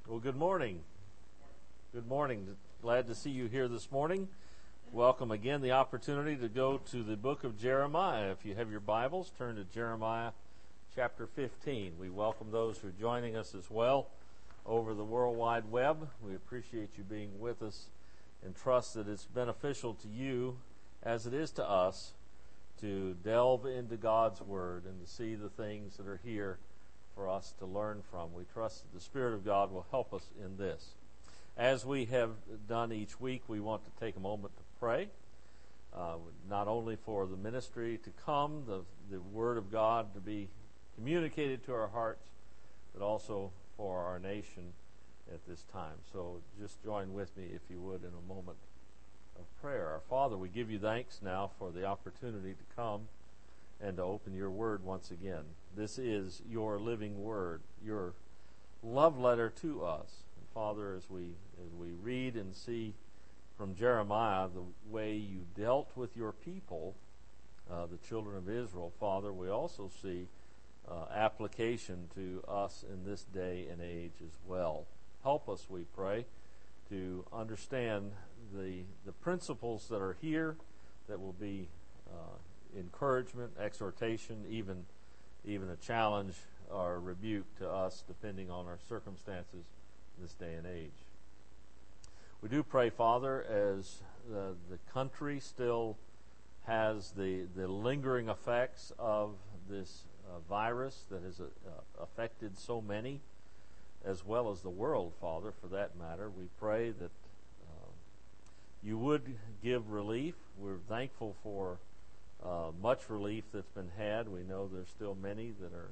Well, good morning. Good morning. Glad to see you here this morning. Welcome again, the opportunity to go to the book of Jeremiah. If you have your Bibles, turn to Jeremiah chapter 15. We welcome those who are joining us as well over the World Wide Web. We appreciate you being with us and trust that it's beneficial to you as it is to us to delve into God's Word and to see the things that are here for us to learn from. We trust that the Spirit of God will help us in this. As we have done each week, we want to take a moment to pray, not only for the ministry to come, the Word of God to be communicated to our hearts, but also for our nation at this time. So just join with me, if you would, in a moment of prayer. Our Father, we give you thanks now for the opportunity to come and to open your Word once again. This is your living Word, your love letter to us. And Father, as we read and see from Jeremiah the way you dealt with your people, the children of Israel, Father, we also see application to us in this day and age as well. Help us, we pray, to understand the principles that are here that will be encouragement, exhortation, even a challenge or a rebuke to us depending on our circumstances in this day and age. We do pray, Father, as the country still has the lingering effects of this virus that has affected so many, as well as the world, Father, for that matter. We pray that you would give relief. We're thankful for much relief that's been had. We know there's still many that are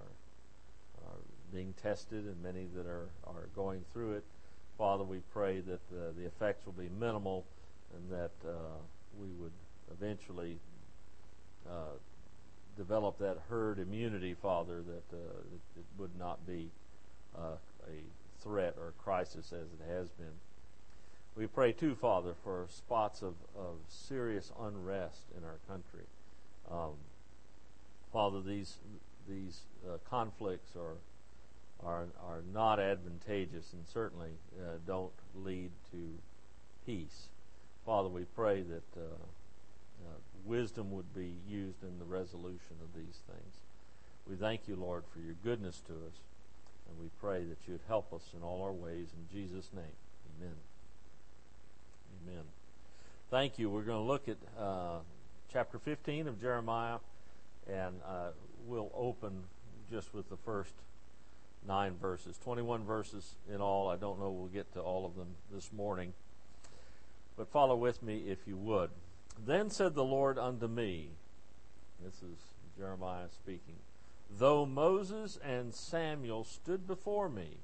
being tested and many that are going through it. Father, we pray that the effects will be minimal and that we would eventually develop that herd immunity, Father, that it would not be a threat or a crisis as it has been. We pray too, Father, for spots of serious unrest in our country. Father, these conflicts are not advantageous and certainly don't lead to peace. Father, we pray that wisdom would be used in the resolution of these things. We thank you, Lord, for your goodness to us, and we pray that you'd help us in all our ways. In Jesus' name, amen. Amen. Thank you. We're going to look at chapter 15 of Jeremiah, and we'll open just with the first 9 verses. 21 verses in all. I don't know we'll get to all of them this morning, but follow with me if you would. Then said the Lord unto me, this is Jeremiah speaking, though Moses and Samuel stood before me,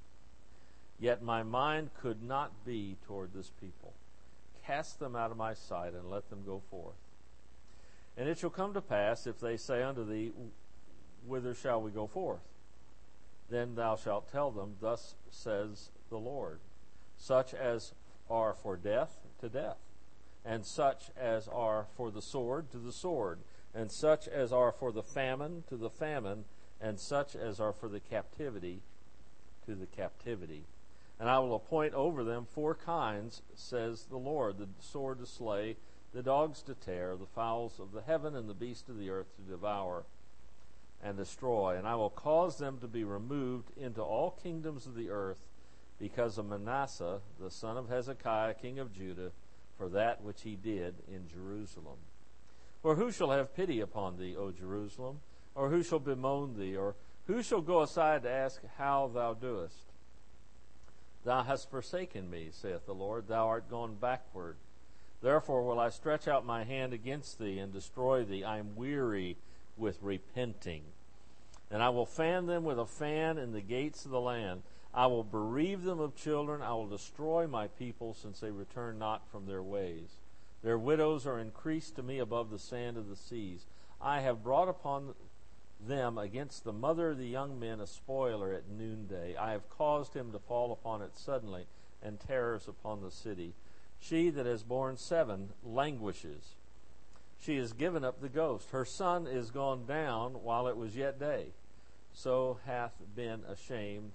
yet my mind could not be toward this people. Cast them out of my sight, and let them go forth. And it shall come to pass, if they say unto thee, whither shall we go forth? Then thou shalt tell them, thus says the Lord, such as are for death, to death, and such as are for the sword, to the sword, and such as are for the famine, to the famine, and such as are for the captivity, to the captivity. And I will appoint over them 4 kinds, says the Lord, the sword to slay, the dogs to tear, the fowls of the heaven, and the beasts of the earth to devour and destroy. And I will cause them to be removed into all kingdoms of the earth, because of Manasseh, the son of Hezekiah, king of Judah, for that which he did in Jerusalem. For who shall have pity upon thee, O Jerusalem? Or who shall bemoan thee? Or who shall go aside to ask how thou doest? Thou hast forsaken me, saith the Lord. Thou art gone backward. Therefore will I stretch out my hand against thee and destroy thee. I am weary with repenting. And I will fan them with a fan in the gates of the land. I will bereave them of children. I will destroy my people, since they return not from their ways. Their widows are increased to me above the sand of the seas. I have brought upon them against the mother of the young men a spoiler at noonday. I have caused him to fall upon it suddenly, and terrors upon the city. She that has borne 7 languishes. She has given up the ghost. Her son is gone down while it was yet day. So hath been ashamed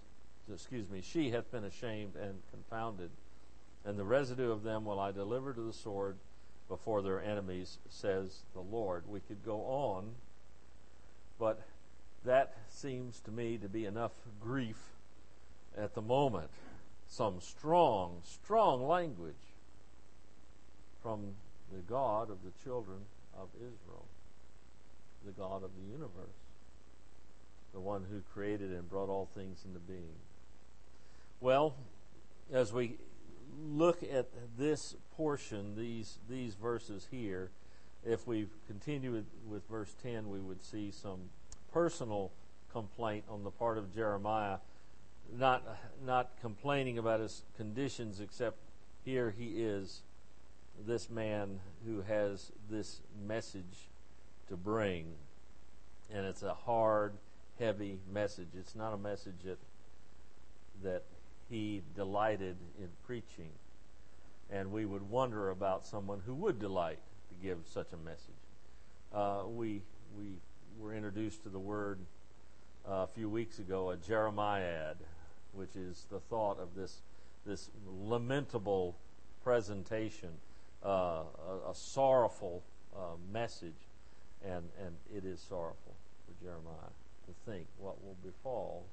she hath been ashamed and confounded, and the residue of them will I deliver to the sword before their enemies, says the Lord. We could go on, but that seems to me to be enough grief at the moment. Some strong, strong language from the God of the children of Israel, the God of the universe, the one who created and brought all things into being. Well, as we look at this portion, these verses here, if we continue with verse 10, we would see some personal complaint on the part of Jeremiah, not complaining about his conditions, except here he is, this man who has this message to bring. And it's a hard, heavy message. It's not a message that he delighted in preaching. And we would wonder about someone who would delight to give such a message. We were introduced to the word a few weeks ago, a Jeremiad, which is the thought of this lamentable presentation, a sorrowful message, and it is sorrowful for Jeremiah to think what will befall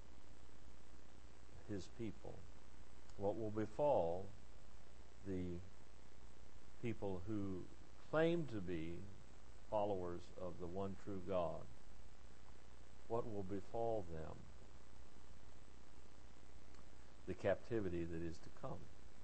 his people, what will befall the people who claim to be followers of the one true God. What will befall them? The captivity that is to come.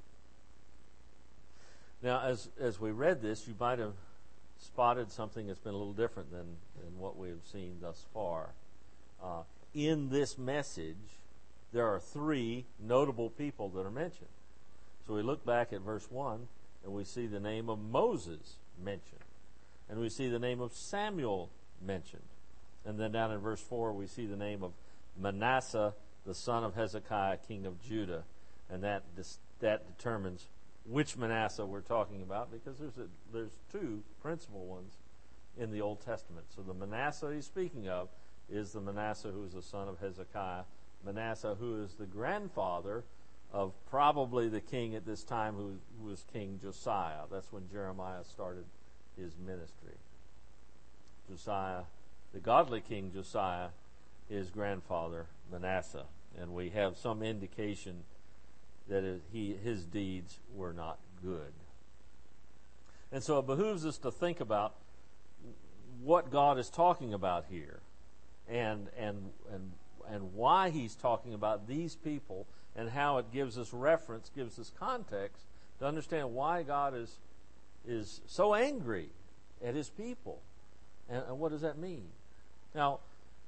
Now, as we read this, you might have spotted something that's been a little different than what we have seen thus far. In this message, there are three notable people that are mentioned. So we look back at verse 1, and we see the name of Moses mentioned. And we see the name of Samuel mentioned. And then down in verse 4, we see the name of Manasseh, the son of Hezekiah, king of Judah. And that determines which Manasseh we're talking about, because there's two principal ones in the Old Testament. So the Manasseh he's speaking of is the Manasseh who is the son of Hezekiah, Manasseh who is the grandfather of probably the king at this time who was King Josiah. That's when Jeremiah started his ministry. Josiah, the godly King Josiah, his grandfather Manasseh. And we have some indication that his deeds were not good. And so it behooves us to think about what God is talking about here, and why he's talking about these people, and how it gives us reference, gives us context to understand why God is so angry at his people. And what does that mean? Now,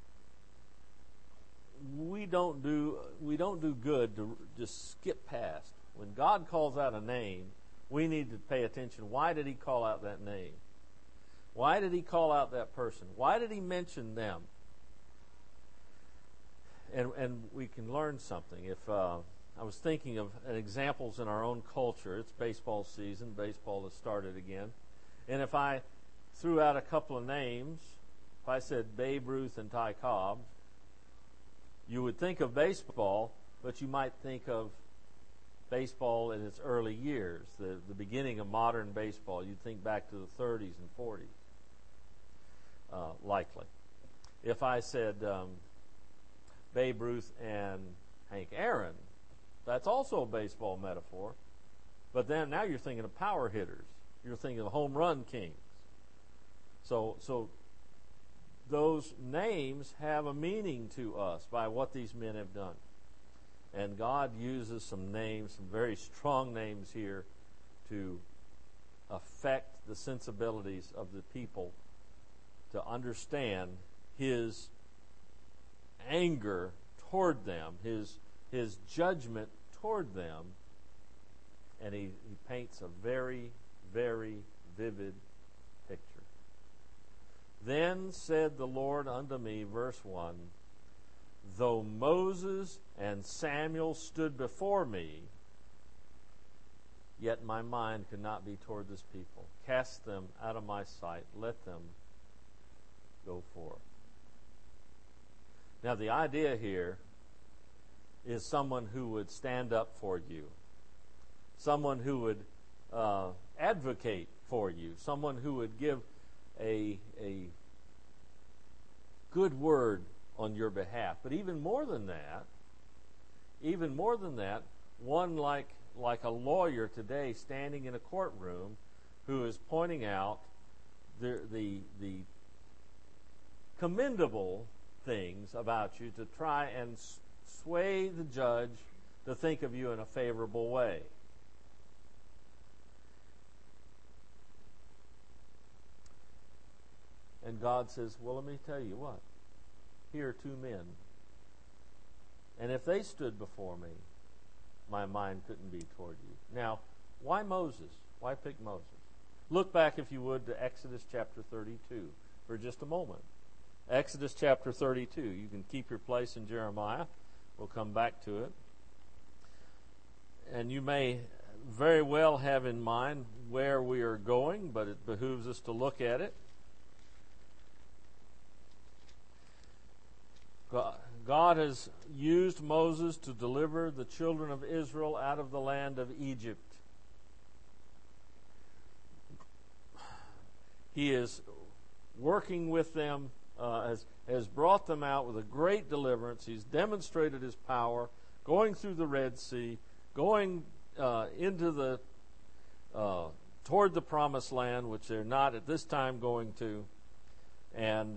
we don't do good to just skip past. When God calls out a name, we need to pay attention. Why did he call out that name? Why did he call out that person? Why did he mention them? And we can learn something. If I was thinking of examples in our own culture, it's baseball season. Baseball has started again. And if I threw out a couple of names, if I said Babe Ruth and Ty Cobb, you would think of baseball, but you might think of baseball in its early years, the beginning of modern baseball. You'd think back to the 30s and 40s, likely. If I said Babe Ruth and Hank Aaron, that's also a baseball metaphor. But then now you're thinking of power hitters. You're thinking of home run kings. So those names have a meaning to us by what these men have done. And God uses some names, some very strong names here, to affect the sensibilities of the people to understand his anger toward them, his judgment toward them. And he paints a very, very vivid picture. Then said the Lord unto me, verse 1, though Moses and Samuel stood before me, yet my mind could not be toward this people. Cast them out of my sight. Let them go forth. Now the idea here is someone who would stand up for you, someone who would advocate for you, someone who would give a good word on your behalf. But even more than that, one like a lawyer today standing in a courtroom who is pointing out the commendable things about you to try and sway the judge to think of you in a favorable way. And God says, well, let me tell you what. Here are two men. And if they stood before me, my mind couldn't be toward you. Now, why Moses? Why pick Moses? Look back, if you would, to Exodus chapter 32 for just a moment. Exodus chapter 32. You can keep your place in Jeremiah. We'll come back to it. And you may very well have in mind where we are going, but it behooves us to look at it. God has used Moses to deliver the children of Israel out of the land of Egypt. He is working with them, has brought them out with a great deliverance. He's demonstrated his power, going through the Red Sea, going into the toward the Promised Land, which they're not at this time going to, and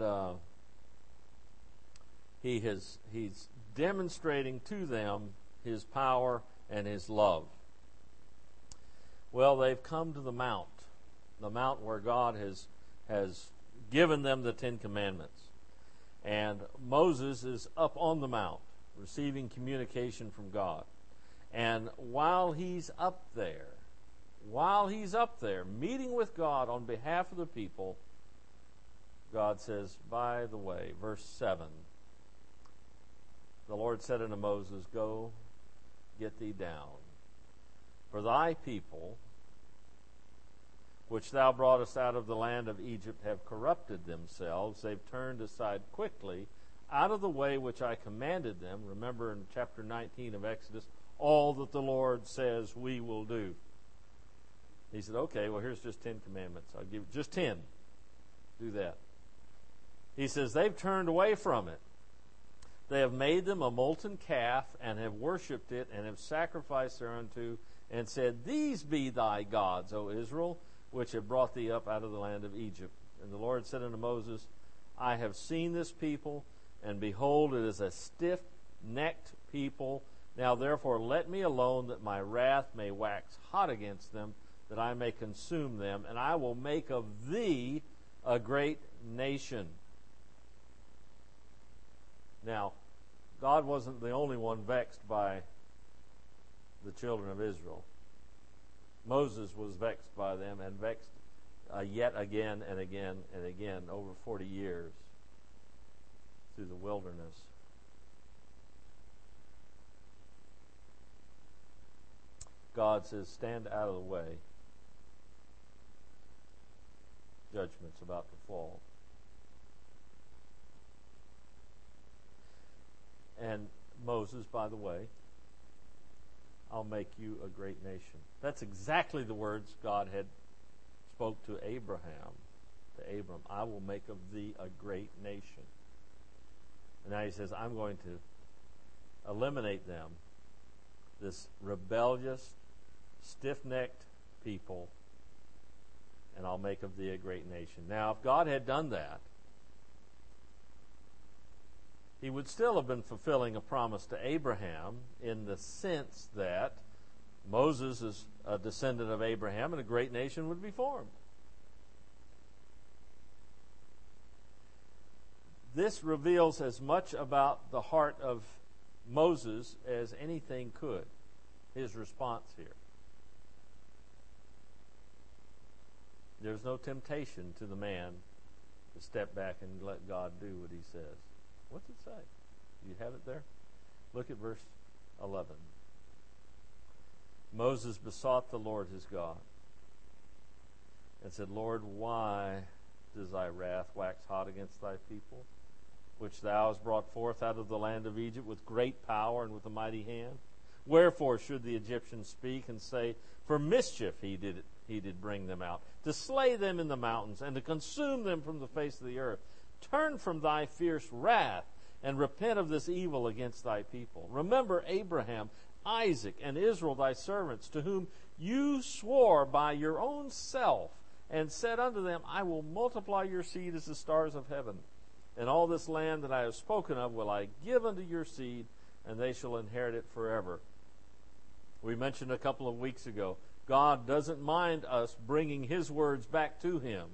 he's demonstrating to them his power and his love. Well, they've come to the mount where God has given them the Ten Commandments. And Moses is up on the mount, receiving communication from God. And while he's up there, meeting with God on behalf of the people, God says, by the way, verse 7, the Lord said unto Moses, go, get thee down. For thy people, which thou broughtest out of the land of Egypt, have corrupted themselves. They've turned aside quickly out of the way which I commanded them. Remember in chapter 19 of Exodus, all that the Lord says we will do. He said, okay, well, here's just 10 commandments. I'll give just 10. Do that. He says, they've turned away from it. They have made them a molten calf, and have worshipped it, and have sacrificed thereunto, and said, these be thy gods, O Israel, which have brought thee up out of the land of Egypt. And the Lord said unto Moses, I have seen this people, and behold, it is a stiff-necked people. Now therefore let me alone, that my wrath may wax hot against them, that I may consume them, and I will make of thee a great nation. Now, God wasn't the only one vexed by the children of Israel. Moses was vexed by them, and vexed yet again and again and again over 40 years through the wilderness. God says, stand out of the way. Judgment's about to fall. And Moses, by the way, I'll make you a great nation. That's exactly the words God had spoke to Abraham, to Abram. I will make of thee a great nation. And now he says, I'm going to eliminate them, this rebellious, stiff-necked people, and I'll make of thee a great nation. Now, if God had done that, he would still have been fulfilling a promise to Abraham in the sense that Moses is a descendant of Abraham and a great nation would be formed. This reveals as much about the heart of Moses as anything could, his response here. There's no temptation to the man to step back and let God do what he says. What's it say? You have it there? Look at verse 11. Moses besought the Lord his God and said, Lord, why does thy wrath wax hot against thy people? which thou hast brought forth out of the land of Egypt with great power and with a mighty hand? Wherefore should the Egyptians speak and say, For mischief he did bring them out, to slay them in the mountains, and to consume them from the face of the earth. Turn from thy fierce wrath, and repent of this evil against thy people. Remember Abraham, Isaac, and Israel thy servants, to whom you swore by your own self, and said unto them, I will multiply your seed as the stars of heaven. And all this land that I have spoken of will I give unto your seed, and they shall inherit it forever. We mentioned a couple of weeks ago, God doesn't mind us bringing His words back to Him.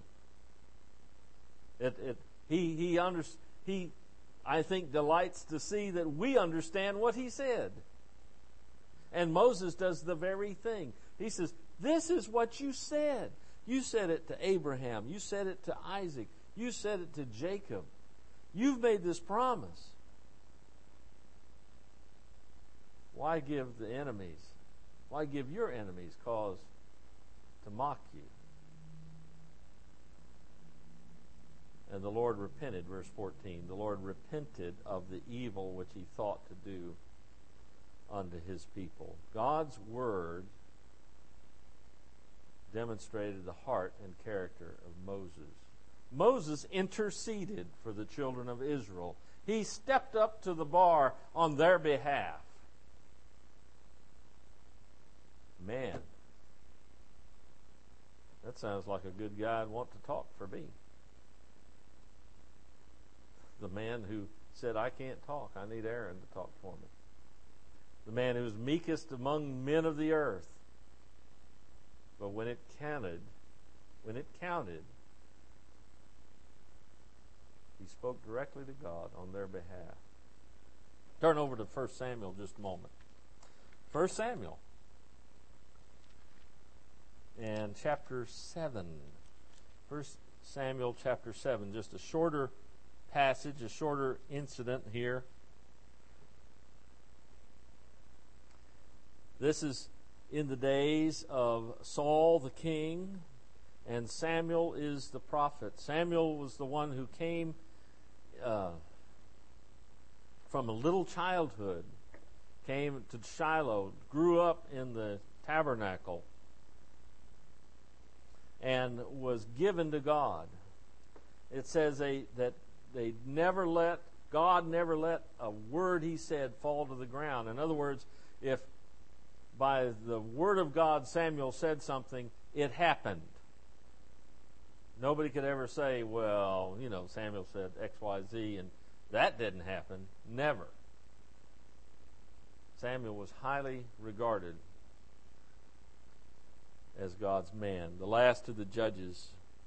He I think delights to see that we understand what He said. And Moses does the very thing. He says, this is what you said. You said it to Abraham. You said it to Isaac. You said it to Jacob. You've made this promise. Why give your enemies cause to mock you? And the Lord repented, verse 14. The Lord repented of the evil which He thought to do unto His people. God's word demonstrated the heart and character of Moses. Moses interceded for the children of Israel. He stepped up to the bar on their behalf. Man, that sounds like a good guy I'd want to talk for me. The man who said, I can't talk. I need Aaron to talk for me. The man who was meekest among men of the earth. But when it counted, he spoke directly to God on their behalf. Turn over to 1 Samuel just a moment. 1 Samuel and chapter 7. 1 Samuel chapter 7, just a shorter passage, a shorter incident here. This is in the days of Saul the king, and Samuel is the prophet. Samuel was the one who came from a little childhood, came to Shiloh, grew up in the tabernacle, and was given to God. It says that God never let a word He said fall to the ground. In other words, if by the word of God Samuel said something, it happened. Nobody could ever say, well, Samuel said X, Y, Z, and that didn't happen. Never. Samuel was highly regarded as God's man. The last of the judges.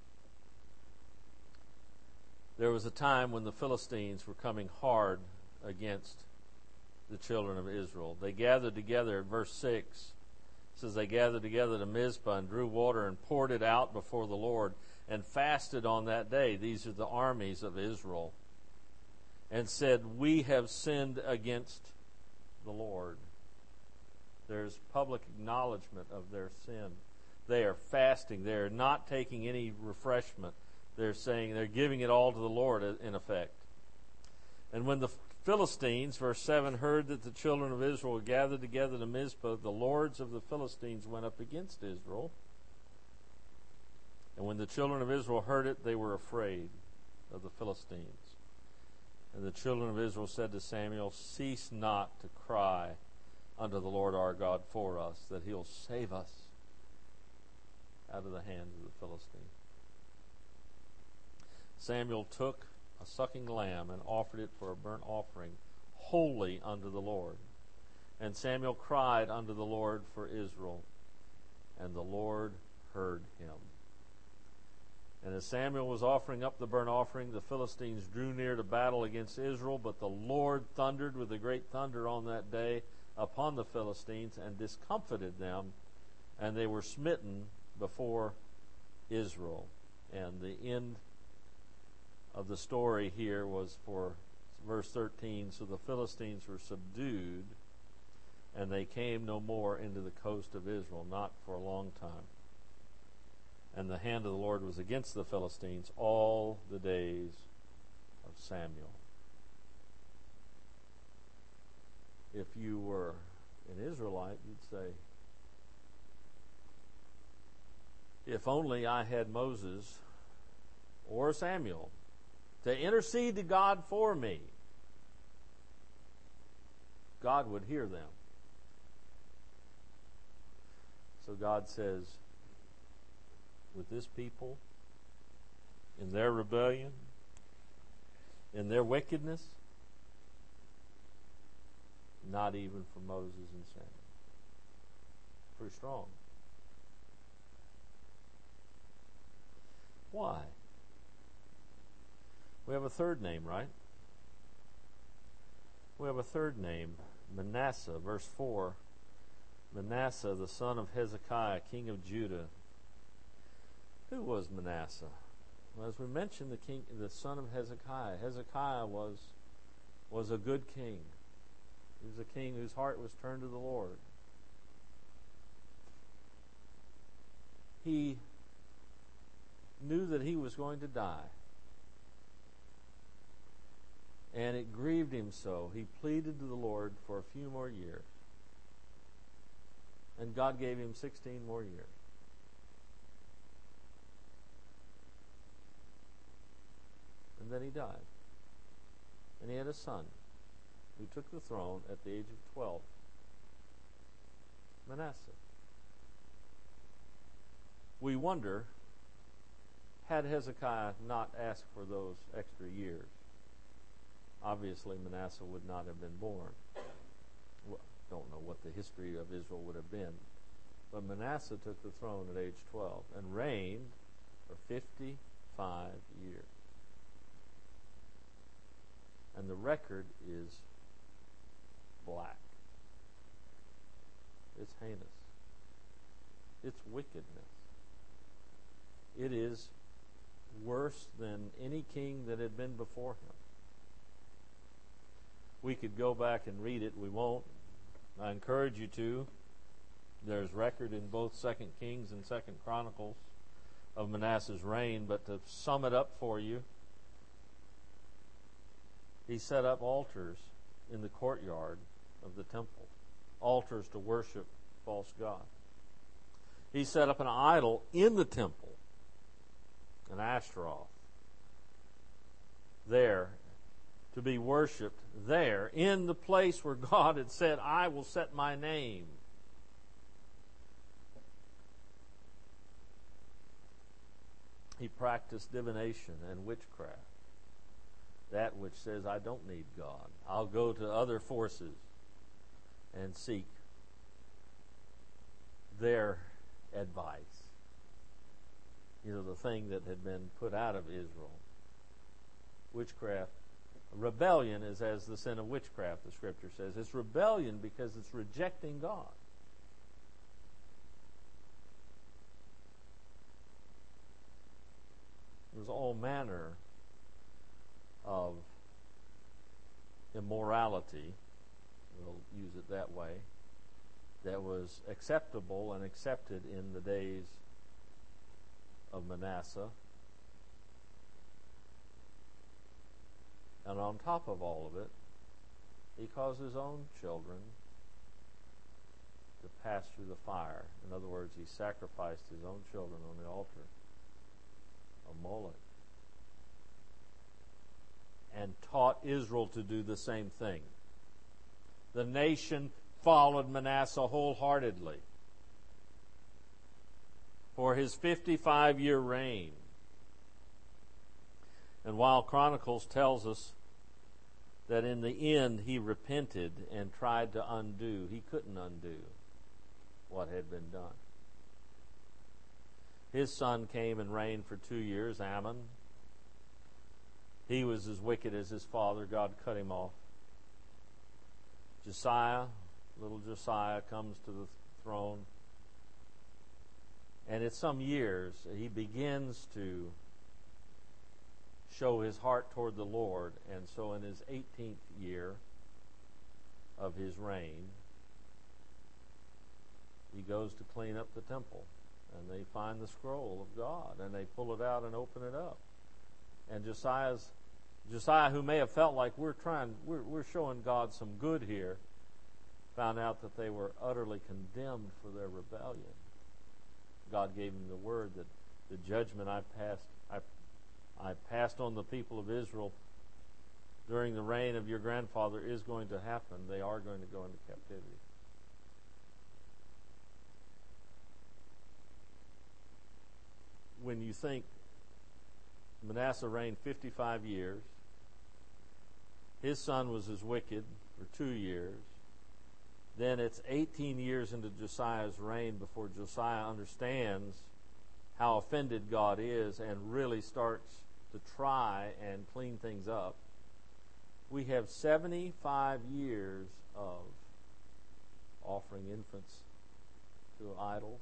There was a time when the Philistines were coming hard against the children of Israel. They gathered together, verse 6 says, they gathered together to Mizpah and drew water and poured it out before the Lord and fasted on that day. These are the armies of Israel. And said, we have sinned against the Lord. There's public acknowledgement of their sin. They are fasting. They are not taking any refreshment. They're saying they're giving it all to the Lord in effect. And when the Philistines, verse 7, heard that the children of Israel gathered together to Mizpah, the lords of the Philistines went up against Israel. And when the children of Israel heard it, they were afraid of the Philistines. And the children of Israel said to Samuel, cease not to cry unto the Lord our God for us, that He'll save us out of the hands of the Philistines. Samuel took a sucking lamb and offered it for a burnt offering, holy unto the Lord. And Samuel cried unto the Lord for Israel, and the Lord heard him. And as Samuel was offering up the burnt offering, the Philistines drew near to battle against Israel, but the Lord thundered with a great thunder on that day upon the Philistines and discomfited them, and they were smitten before Israel. And the end of the story here was for verse 13, so the Philistines were subdued, and they came no more into the coast of Israel, not for a long time. And the hand of the Lord was against the Philistines all the days of Samuel. If you were an Israelite, you'd say, if only I had Moses or Samuel to intercede to God for me, God would hear them. So God says, with this people, in their rebellion, in their wickedness, not even for Moses and Samuel. Pretty strong. Why? We have a third name, right? We have a third name, Manasseh, verse 4. Manasseh, the son of Hezekiah, king of Judah. Who was Manasseh? Well, as we mentioned, the son of Hezekiah. Hezekiah was a good king. He was a king whose heart was turned to the Lord. He knew that he was going to die. And it grieved him so. He pleaded to the Lord for a few more years. And God gave him 16 more years. And then he died. And he had a son who took the throne at the age of 12. Manasseh. We wonder, had Hezekiah not asked for those extra years, obviously Manasseh would not have been born. Well, don't know what the history of Israel would have been. But Manasseh took the throne at age 12 and reigned for 55 years. And the record is black. It's heinous. It's wickedness. It is worse than any king that had been before him. We could go back and read it. We won't. I encourage you to. There's record in both 2 Kings and 2 Chronicles of Manasseh's reign. But to sum it up for you, he set up altars in the courtyard of the temple. Altars to worship false gods. He set up an idol in the temple, an Ashtaroth, there to be worshipped there in the place where God had said, I will set my name. He practiced divination and witchcraft. That which says, I don't need God. I'll go to other forces and seek their advice. You know, the thing that had been put out of Israel. Witchcraft. Rebellion is as the sin of witchcraft, the Scripture says. It's rebellion because it's rejecting God. There's all manner of immorality, we'll use it that way, that was acceptable and accepted in the days of Manasseh. And on top of all of it, he caused his own children to pass through the fire. In other words, he sacrificed his own children on the altar of Moloch. And taught Israel to do the same thing. The nation followed Manasseh wholeheartedly for his 55-year reign. And while Chronicles tells us that in the end he repented and tried to undo, he couldn't undo what had been done. His son came and reigned for 2 years, Ammon. He was as wicked as his father. God cut him off. Josiah, little Josiah, comes to the throne. And at some years, he begins to show his heart toward the Lord. And so in his 18th year of his reign, he goes to clean up the temple. And they find the scroll of God. And they pull it out and open it up. And Josiah, who may have felt like we're showing God some good here, found out that they were utterly condemned for their rebellion. God gave him the word that the judgment I passed on the people of Israel during the reign of your grandfather is going to happen. They are going to go into captivity. When you think Manasseh reigned 55 years, his son was as wicked for 2 years, then it's 18 years into Josiah's reign before Josiah understands how offended God is and really starts to try and clean things up. We have 75 years of offering infants to idols,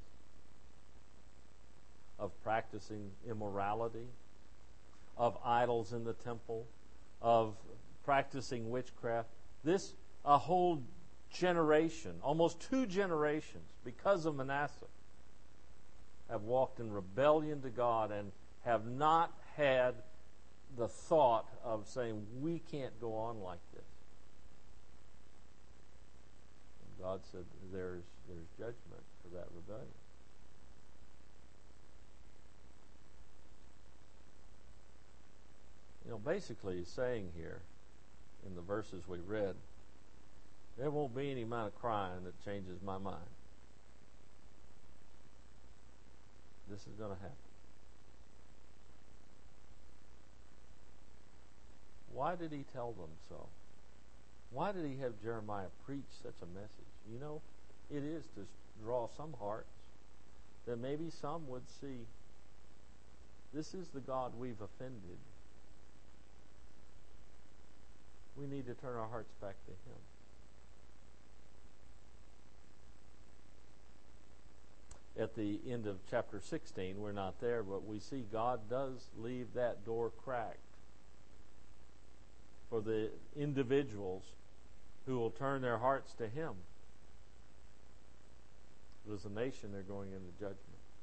of practicing immorality, of idols in the temple, of practicing witchcraft. A whole generation, almost 2 generations, because of Manasseh, have walked in rebellion to God and have not had the thought of saying, we can't go on like this. And God said, there's judgment for that rebellion. Basically he's saying here in the verses we read, there won't be any amount of crying that changes my mind. This is going to happen. Why did he tell them so? Why did he have Jeremiah preach such a message? It is to draw some hearts that maybe some would see, this is the God we've offended. We need to turn our hearts back to him. At the end of chapter 16, we're not there, but we see God does leave that door cracked for the individuals who will turn their hearts to him. As a nation, they're going into judgment.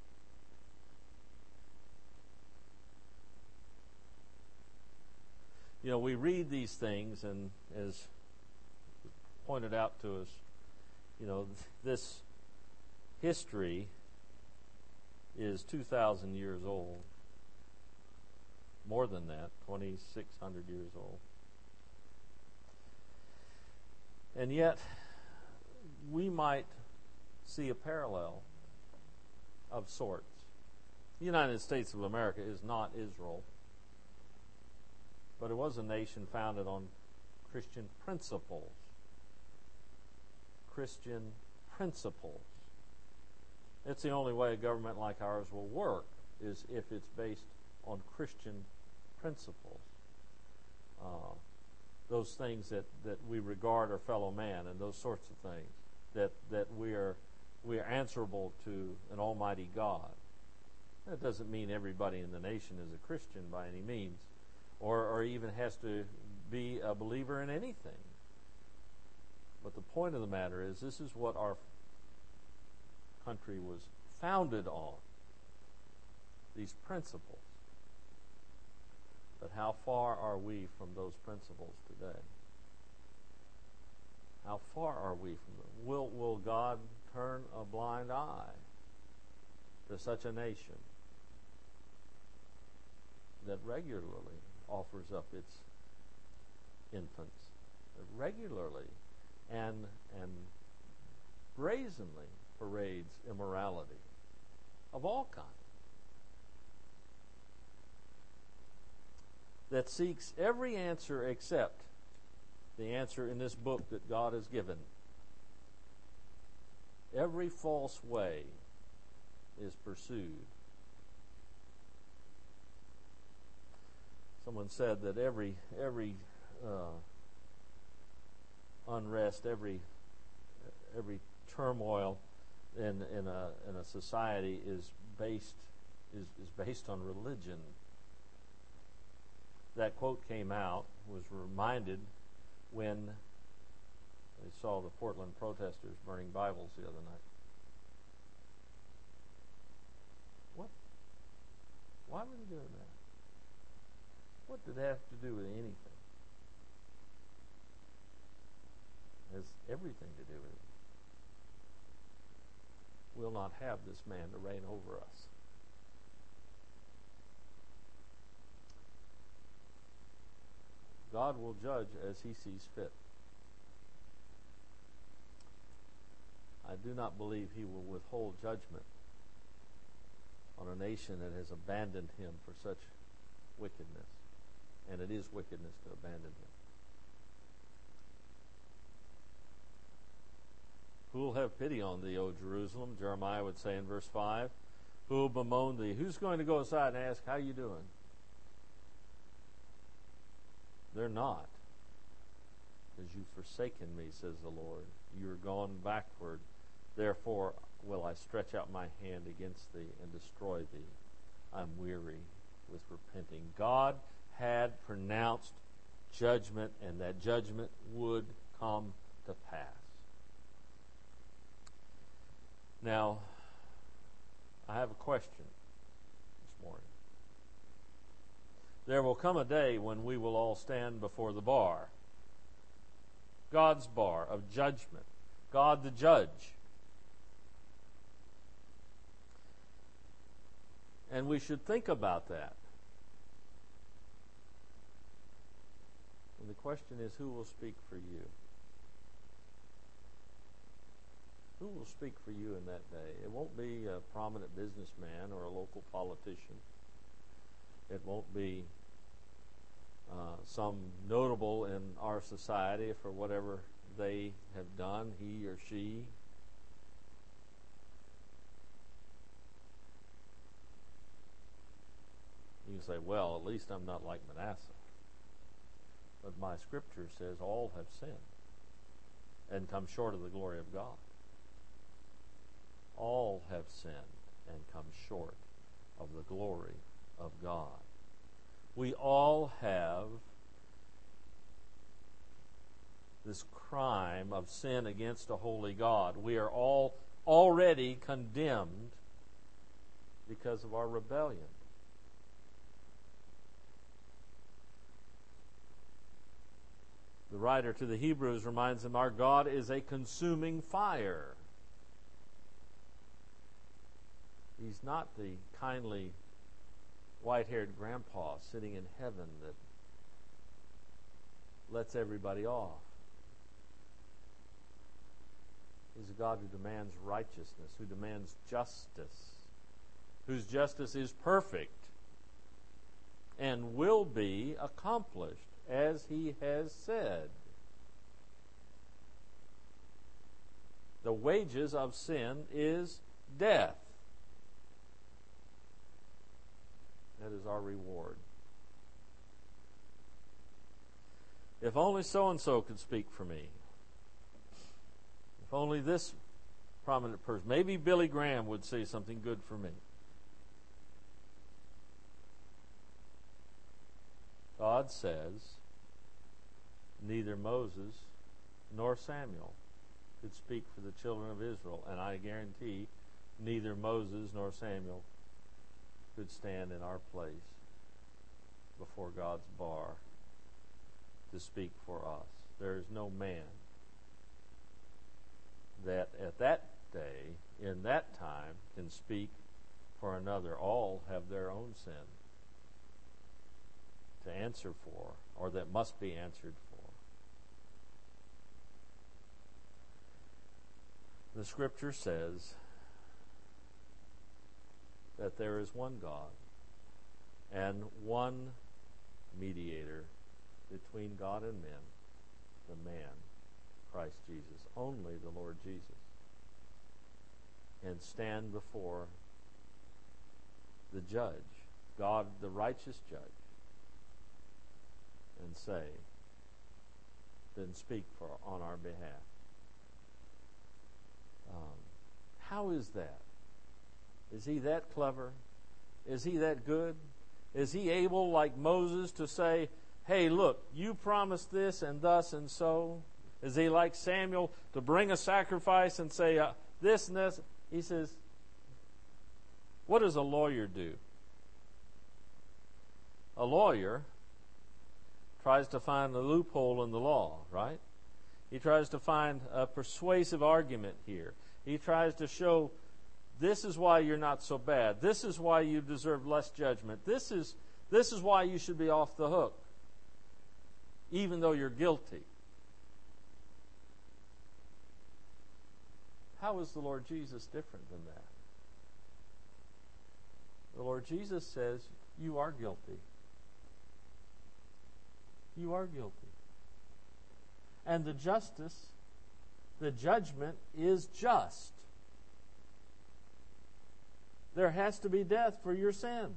We read these things, and as pointed out to us, this history is 2,000 years old. More than that, 2,600 years old. And yet, we might see a parallel of sorts. The United States of America is not Israel, but it was a nation founded on Christian principles. Christian principles. It's the only way a government like ours will work, is if it's based on Christian principles. Those things that we regard our fellow man, and those sorts of things, that we are answerable to an almighty God. That doesn't mean everybody in the nation is a Christian by any means, or even has to be a believer in anything. But the point of the matter is, this is what our country was founded on, these principles. But how far are we from those principles today? How far are we from them? Will God turn a blind eye to such a nation that regularly offers up its infants, regularly and brazenly parades immorality of all kinds, that seeks every answer except the answer in this book that God has given? Every false way is pursued. Someone said that every unrest, every turmoil in a society is based on religion. That quote came out, was reminded when they saw the Portland protesters burning Bibles the other night. What? Why were they doing that? What did that have to do with anything? has everything to do with it. We'll not have this man to reign over us. God will judge as he sees fit. I do not believe he will withhold judgment on a nation that has abandoned him for such wickedness. And it is wickedness to abandon him. Who will have pity on thee, O Jerusalem? Jeremiah would say in verse 5. Who will bemoan thee? Who's going to go aside and ask, how you doing? They're not. Because you've forsaken me, says the Lord. You are gone backward. Therefore will I stretch out my hand against thee and destroy thee. I'm weary with repenting. God had pronounced judgment, and that judgment would come to pass. Now, I have a question this morning. There will come a day when we will all stand before the bar. God's bar of judgment. God the judge. And we should think about that. And the question is, who will speak for you? Who will speak for you in that day? It won't be a prominent businessman or a local politician. It won't be some notable in our society for whatever they have done, he or she. You can say, well, at least I'm not like Manasseh. But my scripture says all have sinned and come short of the glory of God. All have sinned and come short of the glory of God. We all have this crime of sin against a holy God. We are all already condemned because of our rebellion. The writer to the Hebrews reminds them, our God is a consuming fire. He's not the kindly white-haired grandpa sitting in heaven that lets everybody off. He's a God who demands righteousness, who demands justice, whose justice is perfect and will be accomplished as he has said. The wages of sin is death. That is our reward. If only so-and-so could speak for me. If only this prominent person, maybe Billy Graham would say something good for me. God says neither Moses nor Samuel could speak for the children of Israel, and I guarantee neither Moses nor Samuel could stand in our place before God's bar to speak for us. There is no man that at that day, in that time, can speak for another. All have their own sin to answer for, or that must be answered for. The Scripture says that there is one God and one mediator between God and men, the man, Christ Jesus, only the Lord Jesus, and stand before the judge, God, the righteous judge, and say, then speak on our behalf. How is that? Is he that clever? Is he that good? Is he able, like Moses, to say, hey, look, you promised this and thus and so? Is he like Samuel to bring a sacrifice and say this and this? He says, what does a lawyer do? A lawyer tries to find a loophole in the law, right? He tries to find a persuasive argument here. He tries to show this is why you're not so bad. This is why you deserve less judgment. This is why you should be off the hook, even though you're guilty. How is the Lord Jesus different than that? The Lord Jesus says, you are guilty. You are guilty. And the judgment is just. There has to be death for your sin.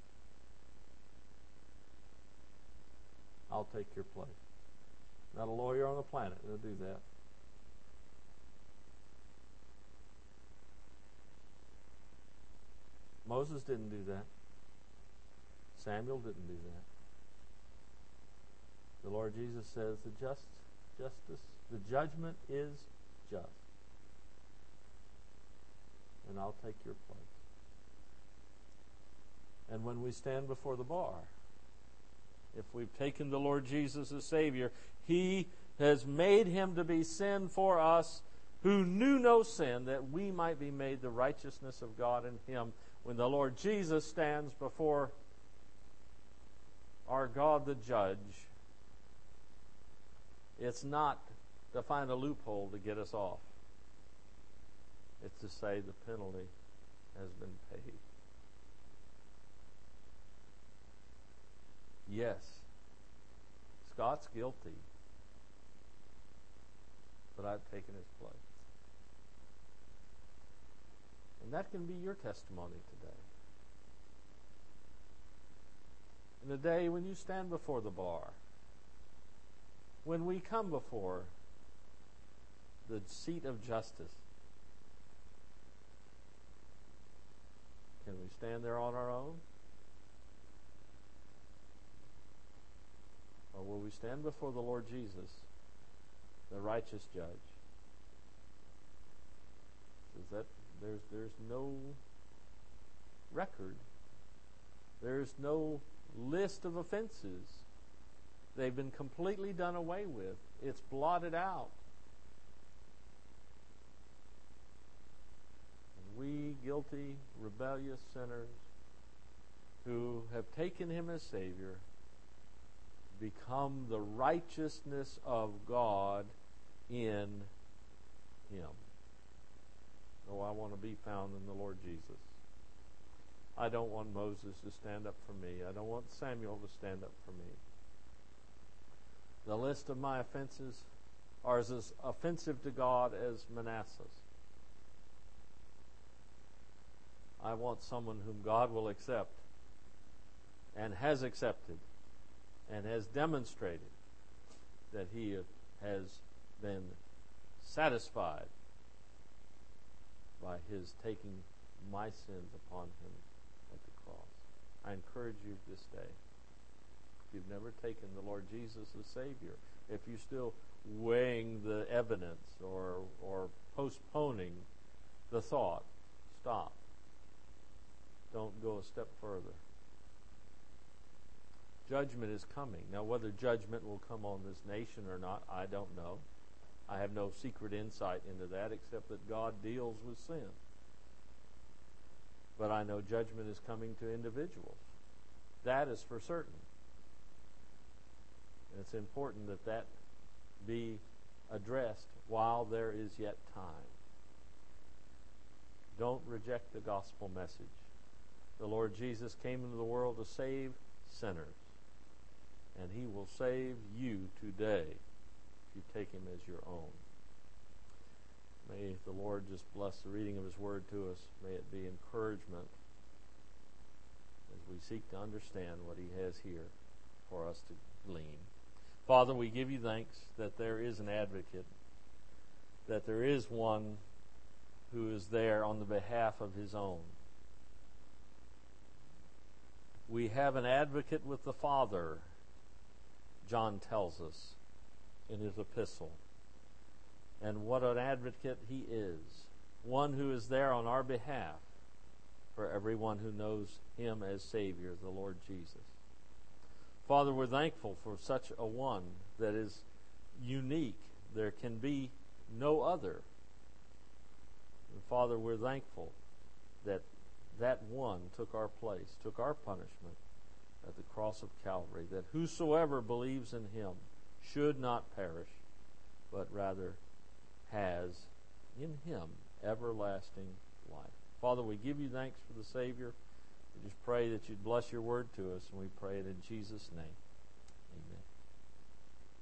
I'll take your place. Not a lawyer on the planet that'll do that. Moses didn't do that. Samuel didn't do that. The Lord Jesus says the judgment is just. And I'll take your place. And when we stand before the bar, if we've taken the Lord Jesus as Savior, He has made Him to be sin for us who knew no sin, that we might be made the righteousness of God in Him. When the Lord Jesus stands before our God the Judge, it's not to find a loophole to get us off. It's to say the penalty has been paid. Yes, Scott's guilty, but I've taken his place. And that can be your testimony today. In the day when you stand before the bar, when we come before the seat of justice, can we stand there on our own? Or will we stand before the Lord Jesus, the righteous judge? Is that there's no record. There's no list of offenses. They've been completely done away with. It's blotted out. And we guilty, rebellious sinners who have taken Him as Savior become the righteousness of God in Him. Oh, I want to be found in the Lord Jesus. I don't want Moses to stand up for me. I don't want Samuel to stand up for me. The list of my offenses are as offensive to God as Manasseh's. I want someone whom God will accept and has accepted and has demonstrated that He has been satisfied by His taking my sins upon Him at the cross. I encourage you this day, if you've never taken the Lord Jesus as Savior, if you're still weighing the evidence or postponing the thought, stop. Don't go a step further. Judgment is coming. Now, whether judgment will come on this nation or not, I don't know. I have no secret insight into that except that God deals with sin. But I know judgment is coming to individuals. That is for certain. And it's important that that be addressed while there is yet time. Don't reject the gospel message. The Lord Jesus came into the world to save sinners. And He will save you today if you take Him as your own. May the Lord just bless the reading of His Word to us. May it be encouragement as we seek to understand what He has here for us to glean. Father, we give You thanks that there is an advocate, that there is one who is there on the behalf of His own. We have an advocate with the Father, John tells us in his epistle. And what an advocate he is. One who is there on our behalf for everyone who knows Him as Savior, the Lord Jesus. Father, we're thankful for such a one that is unique, there can be no other. And Father, we're thankful that that one took our place, took our punishment at the cross of Calvary, that whosoever believes in him should not perish, but rather has in him everlasting life. Father, we give you thanks for the Savior. We just pray that you'd bless your word to us, and we pray it in Jesus' name. Amen.